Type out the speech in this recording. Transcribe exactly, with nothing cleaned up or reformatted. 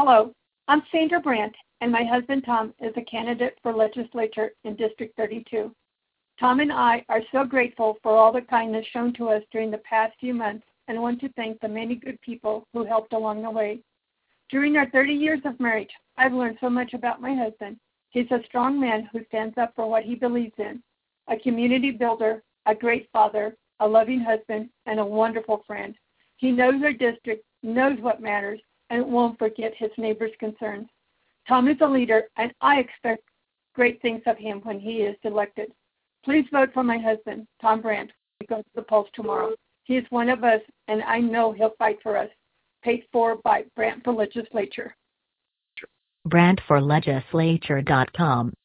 Hello, I'm Sandra Brandt, and my husband Tom is a candidate for legislature in District thirty-two. Tom and I are so grateful for all the kindness shown to us during the past few months and want to thank the many good people who helped along the way. During our thirty years of marriage, I've learned so much about my husband. He's a strong man who stands up for what he believes in, a community builder, a great father, a loving husband, and a wonderful friend. He knows our district, knows what matters, and won't forget his neighbors' concerns. Tom is a leader, and I expect great things of him when he is elected. Please vote for my husband, Tom Brandt, when we go to the polls tomorrow. He is one of us, and I know he'll fight for us. Paid for by Brandt for Legislature. Brandt for Legislature dot com